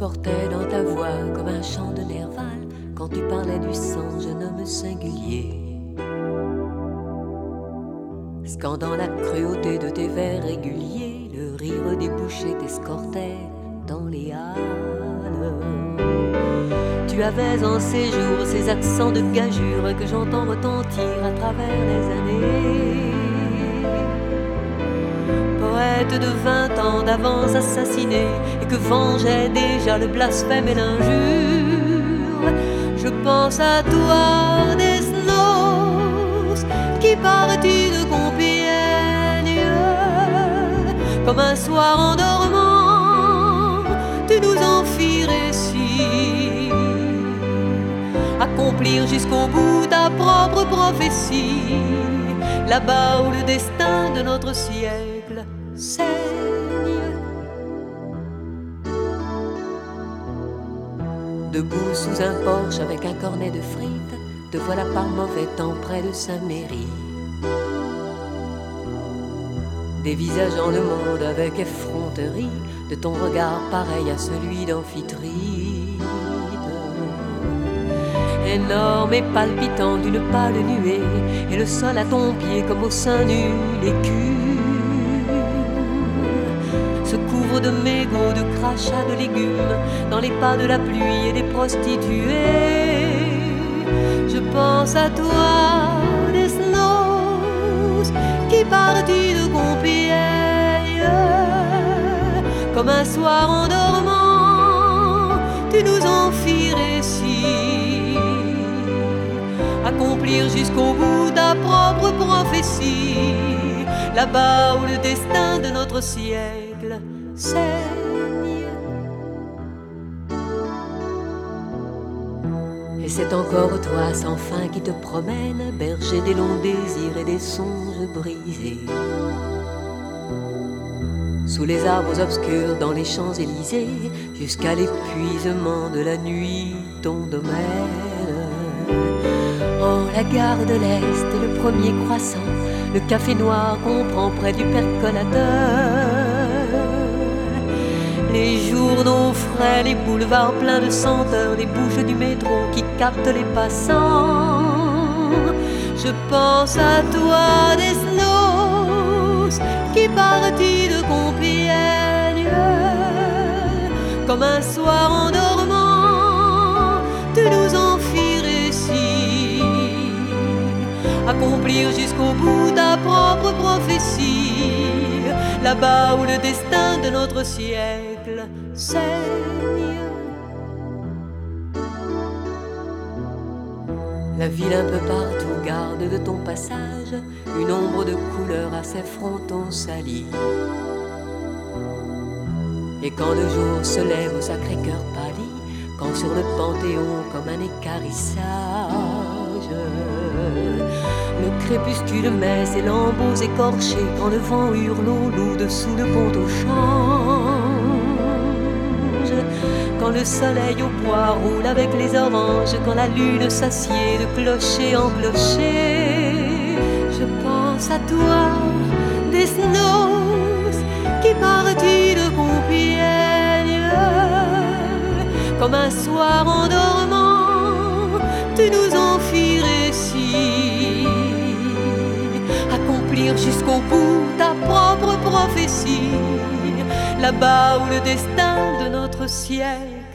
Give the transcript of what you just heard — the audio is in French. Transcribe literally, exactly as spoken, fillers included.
portait dans ta voix comme un chant de Nerval quand tu parlais du sang, jeune homme singulier. Scandant la cruauté de tes vers réguliers, le rire des bouchers t'escortait dans les halles. Tu avais en séjour ces accents de gageure que j'entends retentir à travers les années. Poète de vingt ans d'avance assassiné et que vengeait déjà le blasphème et l'injure. Je pense à toi, des snows qui partis de Compiègne. Comme un soir en dormant, tu nous en fis récit. Accomplir jusqu'au bout ta propre prophétie, là-bas où le destin de notre siècle saigne. Debout sous un porche avec un cornet de frites, te voilà par mauvais temps près de Saint-Méry. Dévisageant le monde avec effronterie, de ton regard pareil à celui d'Amphitrite. Énorme et palpitant d'une pâle nuée, et le sol à ton pied comme au sein nu l'écume se couvre de mégots, de crachats, de légumes dans les pas de la pluie et des prostituées. Je pense à toi, des snows qui partis de Compiègne. Comme un soir en dormant, tu nous en fis récit. Accomplir jusqu'au bout ta propre prophétie, là-bas où le destin de notre siècle saigne. Et c'est encore toi sans fin qui te promène, berger des longs désirs et des songes brisés. Sous les arbres obscurs dans les Champs-Élysées, jusqu'à l'épuisement de la nuit ton domaine. Oh, la gare de l'Est et le premier croissant, le café noir qu'on prend près du percolateur. Les journaux frais, les boulevards pleins de senteurs, les bouches du métro qui captent les passants. Je pense à toi, des snows qui partis de Compiègne. Comme un soir en dormant, tu nous en fis récit. Accomplir jusqu'au bout ta propre prophétie, là-bas où le destin de notre siècle saigne. La ville un peu partout garde de ton passage une ombre de couleur à ses frontons salis. Et quand le jour se lève au Sacré-Cœur pâli, quand sur le Panthéon comme un écarissage, le crépuscule met ses lambeaux écorchés, quand le vent hurle au loup dessous le pont au change. Quand le soleil au bois roule avec les oranges, quand la lune s'assied de clocher en clocher, je pense à toi, des snows qui partis de Compiègne. Comme un soir en dormant, tu nous en fis récit. Accomplir jusqu'au bout ta propre prophétie, là-bas où le destin de notre siècle